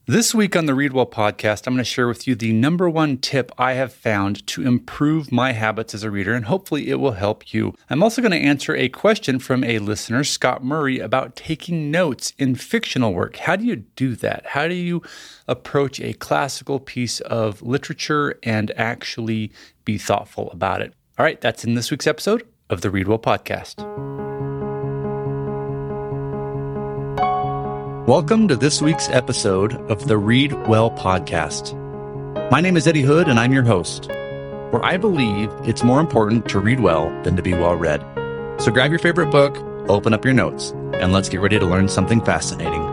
This week on the Read Well podcast, I'm going to share with you the number one tip I have found to improve my habits as a reader, and hopefully it will help you. I'm also going to answer a question from a listener, Scott Murray, about taking notes in fictional work. How do you do that? How do you approach a classical piece of literature and actually be thoughtful about it? All right, that's in this week's episode of the Read Well podcast. Welcome to this week's episode of the Read Well podcast. My name is Eddie Hood, and I'm your host, where I believe it's more important to read well than to be well read. So grab your favorite book, open up your notes, and let's get ready to learn something fascinating.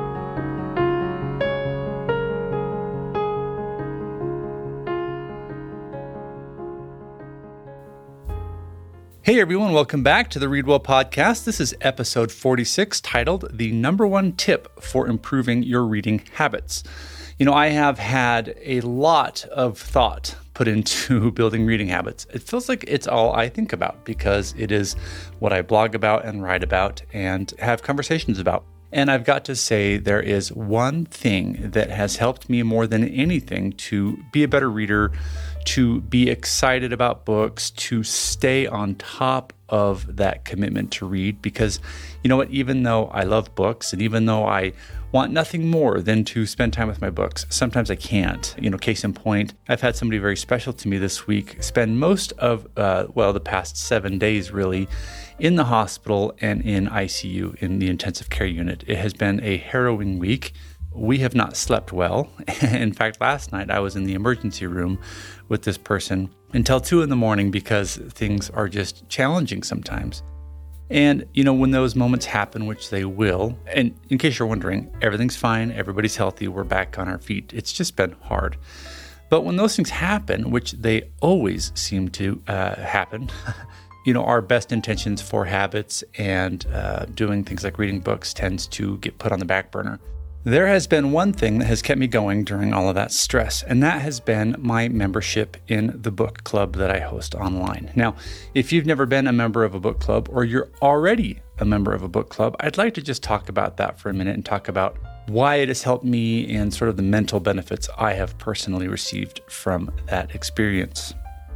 Hey everyone, welcome back to the Read Well podcast. This is episode 46, titled The Number One Tip for Improving Your Reading Habits. You know, I have had a lot of thought put into building reading habits. It feels like it's all I think about because it is what I blog about and write about and have conversations about. And I've got to say, there is one thing that has helped me more than anything to be a better reader, to be excited about books, to stay on top of that commitment to read. Because you know what, even though I love books and even though I want nothing more than to spend time with my books, sometimes I can't. You know, case in point, I've had somebody very special to me this week spend most of, the past 7 days really, in the hospital and in ICU, in the intensive care unit. It has been a harrowing week. We have not slept well. In fact, last night I was in the emergency room with this person until 2 a.m. because things are just challenging sometimes. And, you know, when those moments happen, which they will, and in case you're wondering, everything's fine, everybody's healthy, we're back on our feet. It's just been hard. But when those things happen, which they always seem to happen, you know, our best intentions for habits and doing things like reading books tends to get put on the back burner. There has been one thing that has kept me going during all of that stress, and that has been my membership in the book club that I host online. Now, if you've never been a member of a book club or you're already a member of a book club, I'd like to just talk about that for a minute and talk about why it has helped me and sort of the mental benefits I have personally received from that experience.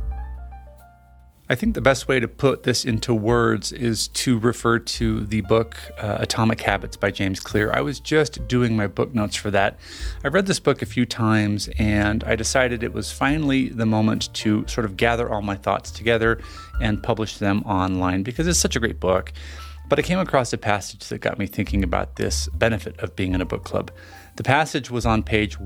I think the best way to put this into words is to refer to the book Atomic Habits by James Clear. I was just doing my book notes for that. I've read this book a few times, and I decided it was finally the moment to sort of gather all my thoughts together and publish them online because it's such a great book. But I came across a passage that got me thinking about this benefit of being in a book club. The passage was on page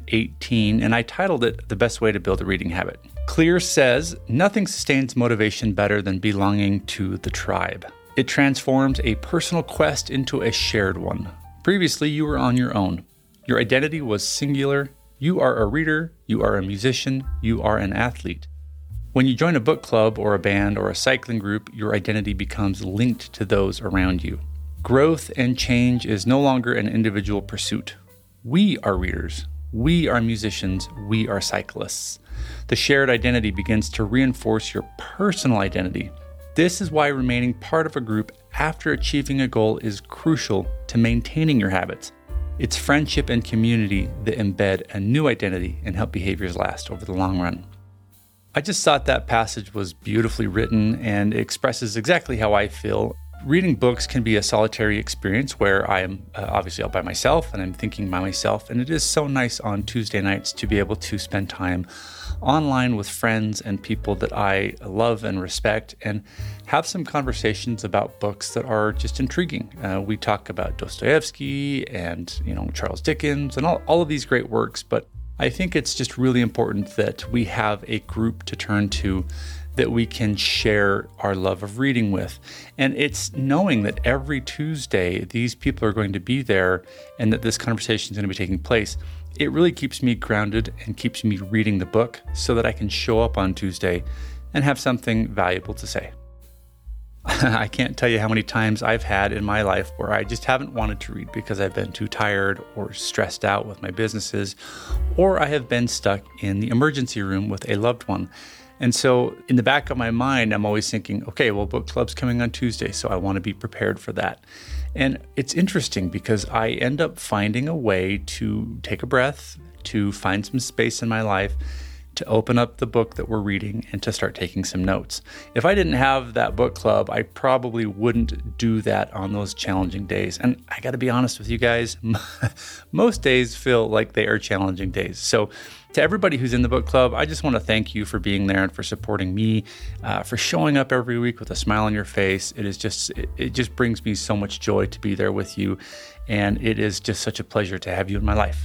118, and I titled it The Best Way to Build a Reading Habit. Clear says, "Nothing sustains motivation better than belonging to the tribe. It transforms a personal quest into a shared one. Previously, you were on your own. Your identity was singular. You are a reader, you are a musician, you are an athlete. When you join a book club or a band or a cycling group, your identity becomes linked to those around you. Growth and change is no longer an individual pursuit. We are readers. We are musicians. We are cyclists. The shared identity begins to reinforce your personal identity. This is why remaining part of a group after achieving a goal is crucial to maintaining your habits. It's friendship and community that embed a new identity and help behaviors last over the long run." I just thought that passage was beautifully written and expresses exactly how I feel. Reading books can be a solitary experience where I am obviously all by myself and I'm thinking by myself. And it is so nice on Tuesday nights to be able to spend time online with friends and people that I love and respect and have some conversations about books that are just intriguing. We talk about Dostoevsky and, Charles Dickens and all of these great works, but I think it's just really important that we have a group to turn to that we can share our love of reading with. And it's knowing that every Tuesday, these people are going to be there and that this conversation is going to be taking place. It really keeps me grounded and keeps me reading the book so that I can show up on Tuesday and have something valuable to say. I can't tell you how many times I've had in my life where I just haven't wanted to read because I've been too tired or stressed out with my businesses, or I have been stuck in the emergency room with a loved one. And so in the back of my mind, I'm always thinking, okay, well, book club's coming on Tuesday, so I want to be prepared for that. And it's interesting because I end up finding a way to take a breath, to find some space in my life, to open up the book that we're reading and to start taking some notes. If I didn't have that book club, I probably wouldn't do that on those challenging days. And I got to be honest with you guys, most days feel like they are challenging days. So to everybody who's in the book club, I just want to thank you for being there and for supporting me, for showing up every week with a smile on your face. It just brings me so much joy to be there with you. And it is just such a pleasure to have you in my life.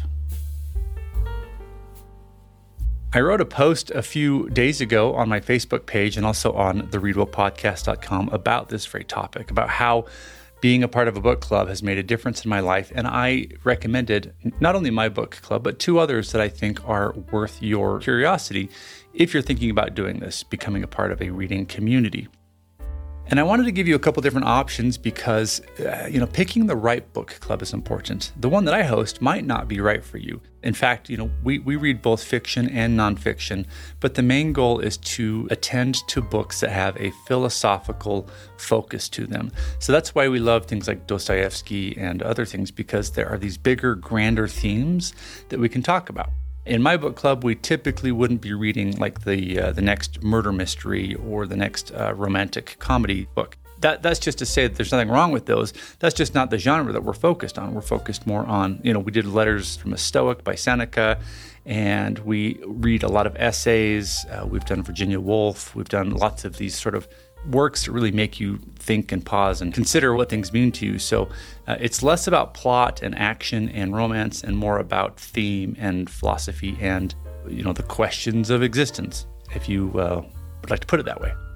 I wrote a post a few days ago on my Facebook page and also on thereadwellpodcast.com about this very topic, about how being a part of a book club has made a difference in my life. And I recommended not only my book club, but two others that I think are worth your curiosity if you're thinking about doing this, becoming a part of a reading community. And I wanted to give you a couple different options because, picking the right book club is important. The one that I host might not be right for you. In fact, we read both fiction and nonfiction, but the main goal is to attend to books that have a philosophical focus to them. So that's why we love things like Dostoevsky and other things, because there are these bigger, grander themes that we can talk about. In my book club, we typically wouldn't be reading like the next murder mystery or the next romantic comedy book. That's just to say that there's nothing wrong with those. That's just not the genre that we're focused on. We're focused more on, we did Letters from a Stoic by Seneca, and we read a lot of essays. We've done Virginia Woolf. We've done lots of these sort of works that really make you think and pause and consider what things mean to you. So it's less about plot and action and romance and more about theme and philosophy and, the questions of existence, if you would like to put it that way.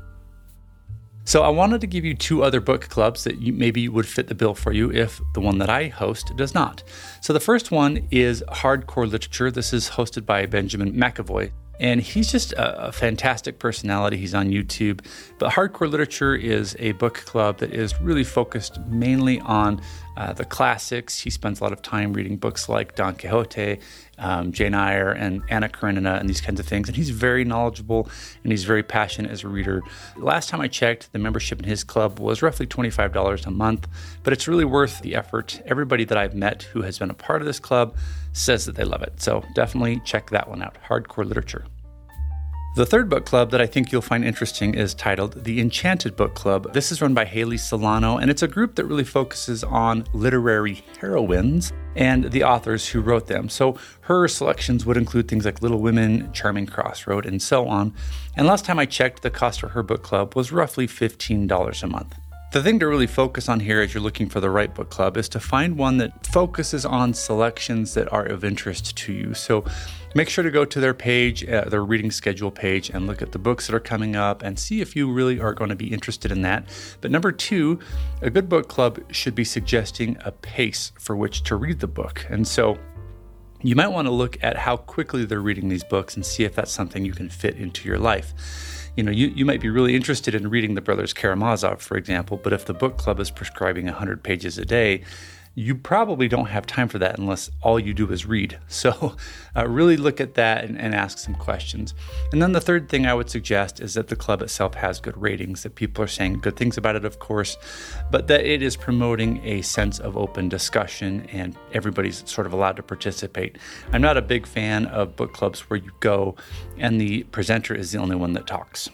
So I wanted to give you two other book clubs that maybe would fit the bill for you if the one that I host does not. So the first one is Hardcore Literature. This is hosted by Benjamin McAvoy. And he's just a fantastic personality. He's on YouTube. But Hardcore Literature is a book club that is really focused mainly on the classics. He spends a lot of time reading books like Don Quixote, Jane Eyre, and Anna Karenina, and these kinds of things. And he's very knowledgeable, and he's very passionate as a reader. Last time I checked, the membership in his club was roughly $25 a month, but it's really worth the effort. Everybody that I've met who has been a part of this club says that they love it. So definitely check that one out, Hardcore Literature. The third book club that I think you'll find interesting is titled The Enchanted Book Club. This is run by Haley Solano, and it's a group that really focuses on literary heroines and the authors who wrote them. So her selections would include things like Little Women, Charming Crossroad, and so on. And last time I checked, the cost for her book club was roughly $15 a month. The thing to really focus on here as you're looking for the right book club is to find one that focuses on selections that are of interest to you. So make sure to go to their page, their reading schedule page, and look at the books that are coming up and see if you really are going to be interested in that. But number two, a good book club should be suggesting a pace for which to read the book. And so you might want to look at how quickly they're reading these books and see if that's something you can fit into your life. You might be really interested in reading the Brothers Karamazov, for example, but if the book club is prescribing 100 pages a day, you probably don't have time for that unless all you do is read. So really look at that and ask some questions. And then the third thing I would suggest is that the club itself has good ratings, that people are saying good things about it, of course, but that it is promoting a sense of open discussion and everybody's sort of allowed to participate. I'm not a big fan of book clubs where you go and the presenter is the only one that talks.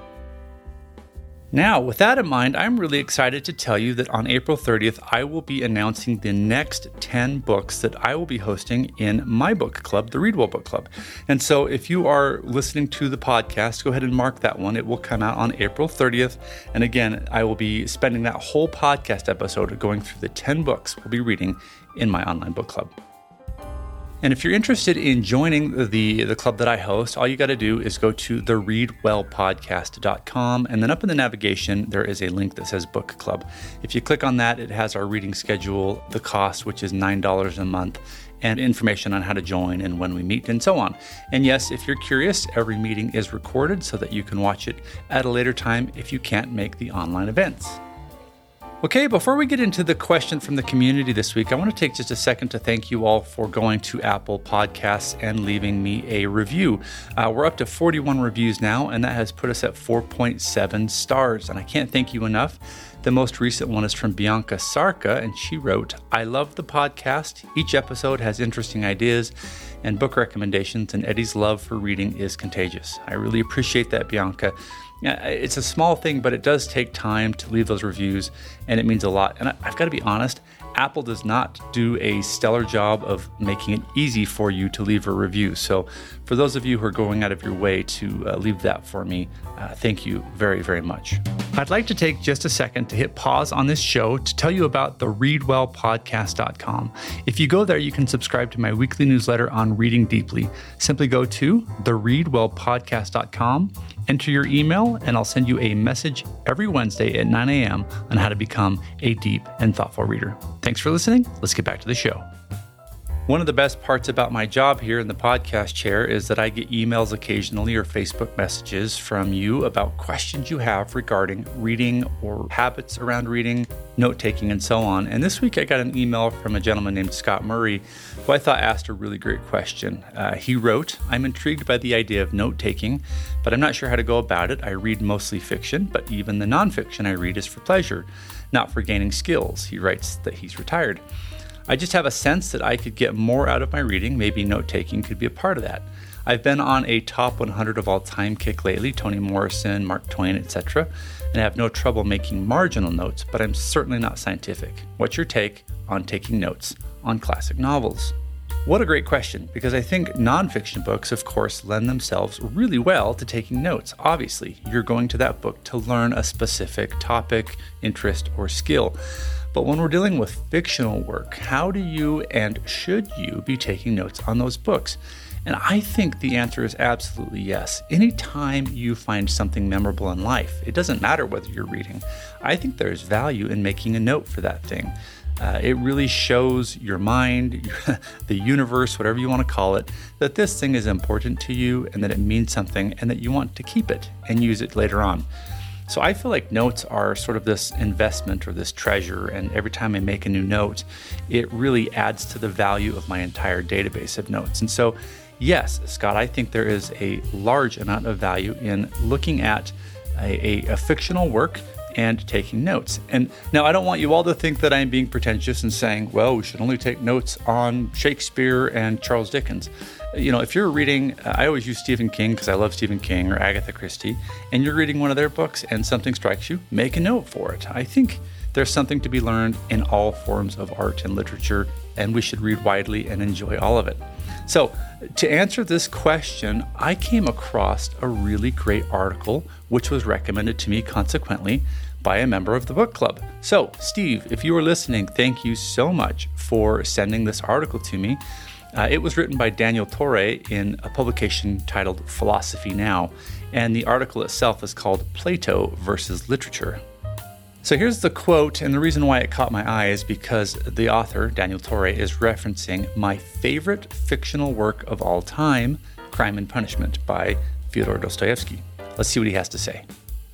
Now, with that in mind, I'm really excited to tell you that on April 30th, I will be announcing the next 10 books that I will be hosting in my book club, the Readwell Book Club. And so if you are listening to the podcast, go ahead and mark that one. It will come out on April 30th. And again, I will be spending that whole podcast episode going through the 10 books we'll be reading in my online book club. And if you're interested in joining the club that I host, all you got to do is go to thereadwellpodcast.com, and then up in the navigation, there is a link that says Book Club. If you click on that, it has our reading schedule, the cost, which is $9 a month, and information on how to join and when we meet and so on. And yes, if you're curious, every meeting is recorded so that you can watch it at a later time if you can't make the online events. Okay, before we get into the question from the community this week, I want to take just a second to thank you all for going to Apple Podcasts and leaving me a review. We're up to 41 reviews now, and that has put us at 4.7 stars, and I can't thank you enough. The most recent one is from Bianca Sarka, and she wrote, "I love the podcast. Each episode has interesting ideas and book recommendations, and Eddie's love for reading is contagious." I really appreciate that, Bianca. It's a small thing, but it does take time to leave those reviews, and it means a lot. And I've got to be honest, Apple does not do a stellar job of making it easy for you to leave a review. So for those of you who are going out of your way to leave that for me, thank you very, very much. I'd like to take just a second to hit pause on this show to tell you about the ReadWellPodcast.com. If you go there, you can subscribe to my weekly newsletter on reading deeply. Simply go to thereadwellpodcast.com, enter your email, and I'll send you a message every Wednesday at 9 a.m. on how to become a deep and thoughtful reader. Thanks for listening. Let's get back to the show. One of the best parts about my job here in the podcast chair is that I get emails occasionally or Facebook messages from you about questions you have regarding reading or habits around reading, note-taking, and so on. And this week I got an email from a gentleman named Scott Murray, who I thought asked a really great question. He wrote, "I'm intrigued by the idea of note-taking, but I'm not sure how to go about it. I read mostly fiction, but even the nonfiction I read is for pleasure, not for gaining skills." He writes that he's retired. "I just have a sense that I could get more out of my reading. Maybe note-taking could be a part of that. I've been on a top 100 of all time kick lately, Toni Morrison, Mark Twain, etc., and I have no trouble making marginal notes, but I'm certainly not scientific. What's your take on taking notes on classic novels?" What a great question, because I think nonfiction books, of course, lend themselves really well to taking notes. Obviously, you're going to that book to learn a specific topic, interest, or skill. But when we're dealing with fictional work, how do you and should you be taking notes on those books? And I think the answer is absolutely yes. Anytime you find something memorable in life, it doesn't matter whether you're reading. I think there's value in making a note for that thing. It really shows your mind, the universe, whatever you want to call it, that this thing is important to you and that it means something and that you want to keep it and use it later on. So I feel like notes are sort of this investment or this treasure, and every time I make a new note, it really adds to the value of my entire database of notes. And so, yes, Scott, I think there is a large amount of value in looking at a fictional work and taking notes. And now I don't want you all to think that I'm being pretentious and saying, well, we should only take notes on Shakespeare and Charles Dickens. You know, if you're reading, I always use Stephen King because I love Stephen King, or Agatha Christie, and you're reading one of their books and something strikes you, make a note for it. I think there's something to be learned in all forms of art and literature, and we should read widely and enjoy all of it. So to answer this question, I came across a really great article, which was recommended to me consequently by a member of the book club. So Steve, if you are listening, thank you so much for sending this article to me. It was written by Daniel Torre in a publication titled Philosophy Now, and the article itself is called Plato versus Literature. So here's the quote, and the reason why it caught my eye is because the author, Daniel Torre, is referencing my favorite fictional work of all time, Crime and Punishment by Fyodor Dostoevsky. Let's see what he has to say.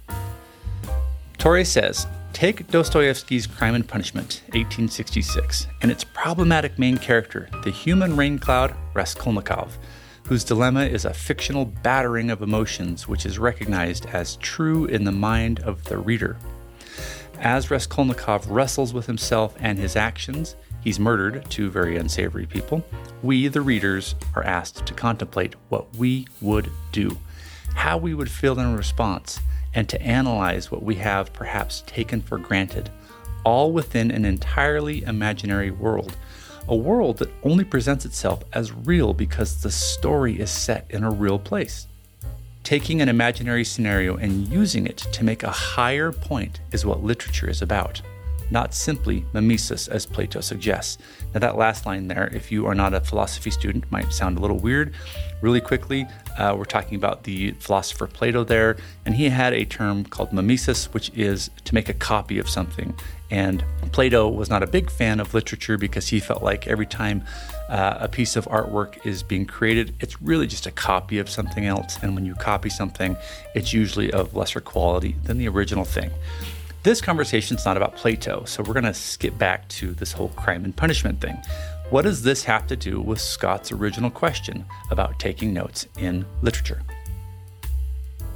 Torre says, take Dostoevsky's Crime and Punishment, 1866, and its problematic main character, the human rain cloud Raskolnikov, whose dilemma is a fictional battering of emotions which is recognized as true in the mind of the reader. As Raskolnikov wrestles with himself and his actions, he's murdered two very unsavory people. We, the readers, are asked to contemplate what we would do, how we would feel in response, and to analyze what we have perhaps taken for granted, all within an entirely imaginary world, a world that only presents itself as real because the story is set in a real place. Taking an imaginary scenario and using it to make a higher point is what literature is about, not simply mimesis as Plato suggests. Now that last line there, if you are not a philosophy student, might sound a little weird. Really quickly, we're talking about the philosopher Plato there, and he had a term called mimesis, which is to make a copy of something. And Plato was not a big fan of literature because he felt like every time a piece of artwork is being created, it's really just a copy of something else. And when you copy something, it's usually of lesser quality than the original thing. This conversation's not about Plato, so we're going to skip back to this whole crime and punishment thing. What does this have to do with Scott's original question about taking notes in literature?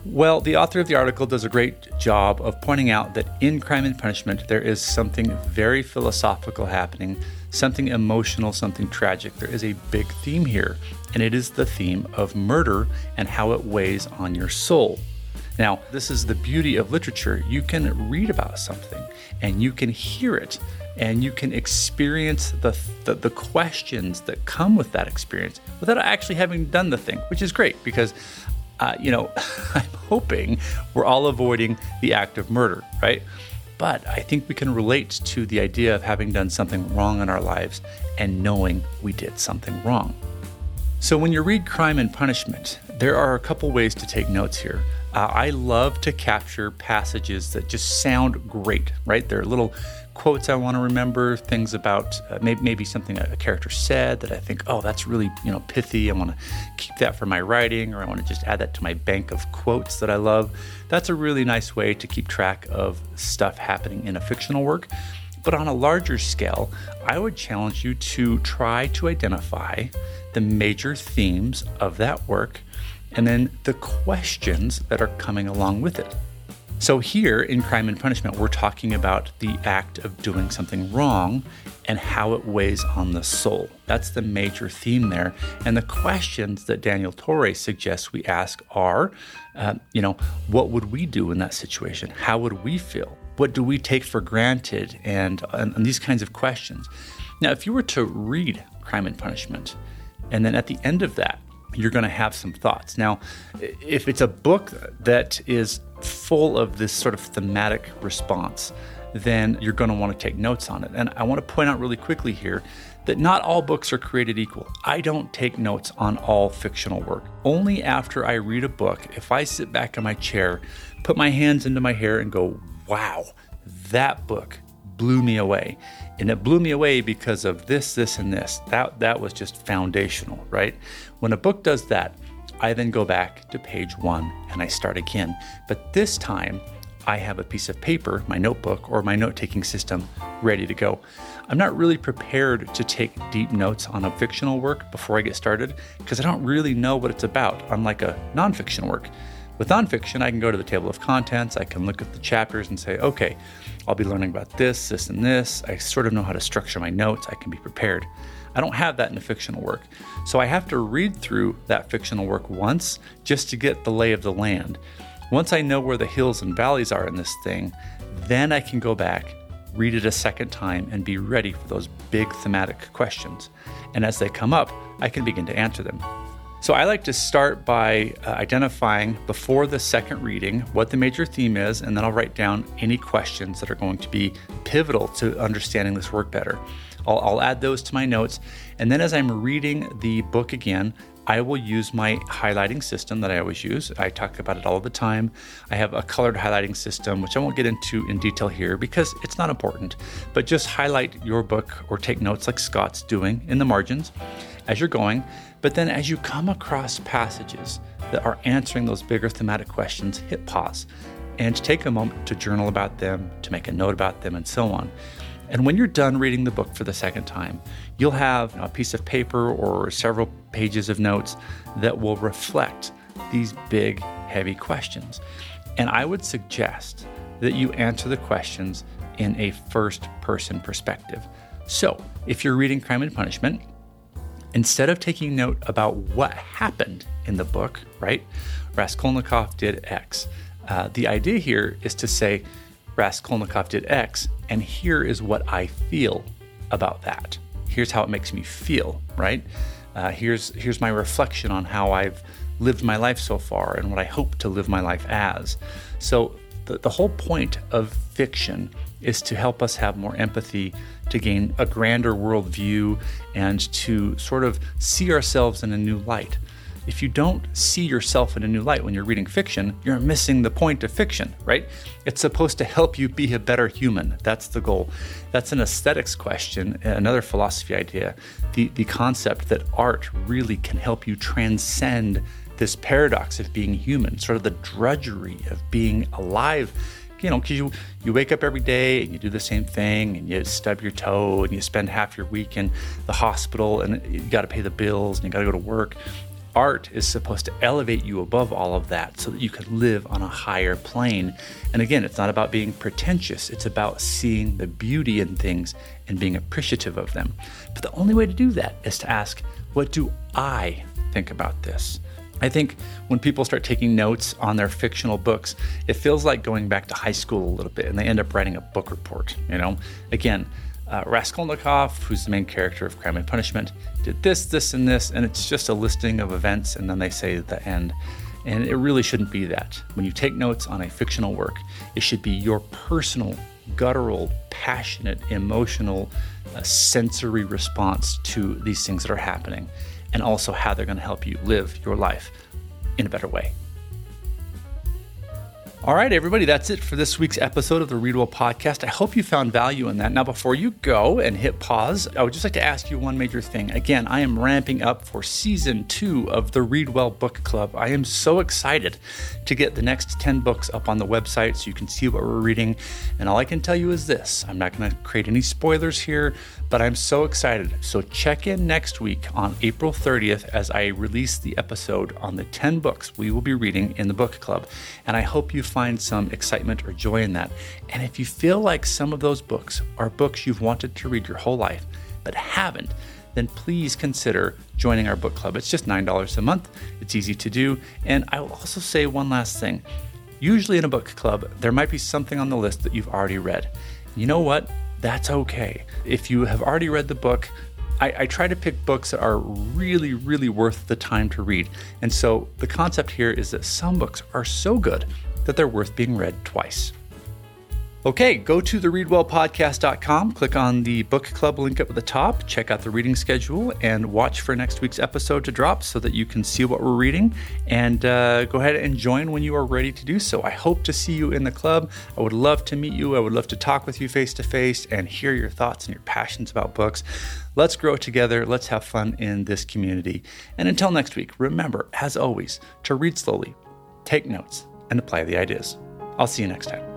Well, the author of the article does a great job of pointing out that in Crime and Punishment, there is something very philosophical happening, something emotional, something tragic. There is a big theme here, and it is the theme of murder and how it weighs on your soul. Now, this is the beauty of literature. You can read about something, and you can hear it, and you can experience the questions that come with that experience without actually having done the thing, which is great because I'm hoping we're all avoiding the act of murder, right? But I think we can relate to the idea of having done something wrong in our lives and knowing we did something wrong. So when you read Crime and Punishment, there are a couple ways to take notes here. I love to capture passages that just sound great, right? There are little quotes I want to remember, things about maybe something a character said that I think, oh, that's really pithy. I want to keep that for my writing, or I want to just add that to my bank of quotes that I love. That's a really nice way to keep track of stuff happening in a fictional work. But on a larger scale, I would challenge you to try to identify the major themes of that work and then the questions that are coming along with it. So here in Crime and Punishment, we're talking about the act of doing something wrong and how it weighs on the soul. That's the major theme there. And the questions that Daniel Torre suggests we ask are, what would we do in that situation? How would we feel? What do we take for granted? And these kinds of questions. Now, if you were to read Crime and Punishment, and then at the end of that, you're going to have some thoughts. Now, if it's a book that is full of this sort of thematic response, then you're going to want to take notes on it. And I want to point out really quickly here that not all books are created equal. I don't take notes on all fictional work. Only after I read a book, if I sit back in my chair, put my hands into my hair and go, wow, that book blew me away. And it blew me away because of this, and this. That was just foundational, right? When a book does that, I then go back to page 1 and I start again. But this time, I have a piece of paper, my notebook, or my note-taking system ready to go. I'm not really prepared to take deep notes on a fictional work before I get started because I don't really know what it's about, unlike a nonfiction work. With nonfiction, I can go to the table of contents, I can look at the chapters and say, okay, I'll be learning about this, and this. I sort of know how to structure my notes. I can be prepared. I don't have that in a fictional work. So I have to read through that fictional work once just to get the lay of the land. Once I know where the hills and valleys are in this thing, then I can go back, read it a second time, and be ready for those big thematic questions. And as they come up, I can begin to answer them. So I like to start by identifying before the second reading what the major theme is, and then I'll write down any questions that are going to be pivotal to understanding this work better. I'll add those to my notes, and then as I'm reading the book again, I will use my highlighting system that I always use. I talk about it all the time. I have a colored highlighting system, which I won't get into in detail here because it's not important, but just highlight your book or take notes like Scott's doing in the margins as you're going. But then as you come across passages that are answering those bigger thematic questions, hit pause and take a moment to journal about them, to make a note about them, and so on. And when you're done reading the book for the second time, you'll have a piece of paper or several pages of notes that will reflect these big, heavy questions. And I would suggest that you answer the questions in a first-person perspective. So if you're reading Crime and Punishment, instead of taking note about what happened in the book, right? Raskolnikov did X. The idea here is to say, Raskolnikov did X, and here is what I feel about that. Here's how it makes me feel, right? Here's my reflection on how I've lived my life so far and what I hope to live my life as. So the whole point of fiction is to help us have more empathy, to gain a grander worldview, and to sort of see ourselves in a new light. If you don't see yourself in a new light when you're reading fiction, you're missing the point of fiction, right? It's supposed to help you be a better human. That's the goal. That's an aesthetics question, another philosophy idea, the concept that art really can help you transcend this paradox of being human, sort of the drudgery of being alive. You know, because you wake up every day and you do the same thing and you stub your toe and you spend half your week in the hospital and you got to pay the bills and you got to go to work. art is supposed to elevate you above all of that so that you can live on a higher plane. And again, it's not about being pretentious. It's about seeing the beauty in things and being appreciative of them. But the only way to do that is to ask, what do I think about this? I think when people start taking notes on their fictional books, it feels like going back to high school a little bit, and they end up writing a book report. Again, Raskolnikov, who's the main character of Crime and Punishment, did this, and this, and it's just a listing of events, and then they say at the end. And it really shouldn't be that. When you take notes on a fictional work, it should be your personal, guttural, passionate, emotional, sensory response to these things that are happening, and also how they're going to help you live your life in a better way. All right, everybody, that's it for this week's episode of the Read Well podcast. I hope you found value in that. Now, before you go and hit pause, I would just like to ask you one major thing. Again, I am ramping up for season 2 of the Read Well Book Club. I am so excited to get the next 10 books up on the website so you can see what we're reading. And all I can tell you is this. I'm not going to create any spoilers here, but I'm so excited. So check in next week on April 30th as I release the episode on the 10 books we will be reading in the book club. And I hope you find some excitement or joy in that. And if you feel like some of those books are books you've wanted to read your whole life but haven't, then please consider joining our book club. It's just $9 a month. It's easy to do. And I will also say one last thing. Usually in a book club, there might be something on the list that you've already read. You know what? That's okay. If you have already read the book, I try to pick books that are really, really worth the time to read. And so the concept here is that some books are so good that they're worth being read twice. Okay, go to thereadwellpodcast.com, click on the book club link up at the top, check out the reading schedule, and watch for next week's episode to drop so that you can see what we're reading, and go ahead and join when you are ready to do so. I hope to see you in the club. I would love to meet you. I would love to talk with you face to face and hear your thoughts and your passions about books. Let's grow together. Let's have fun in this community. And until next week, remember, as always, to read slowly, take notes, and apply the ideas. I'll see you next time.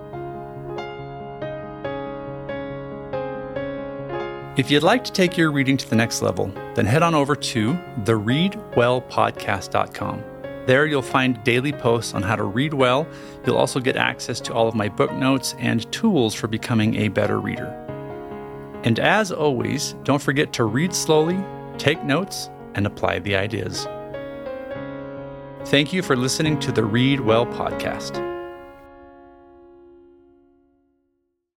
If you'd like to take your reading to the next level, then head on over to thereadwellpodcast.com. There you'll find daily posts on how to read well. You'll also get access to all of my book notes and tools for becoming a better reader. And as always, don't forget to read slowly, take notes, and apply the ideas. Thank you for listening to the Read Well podcast.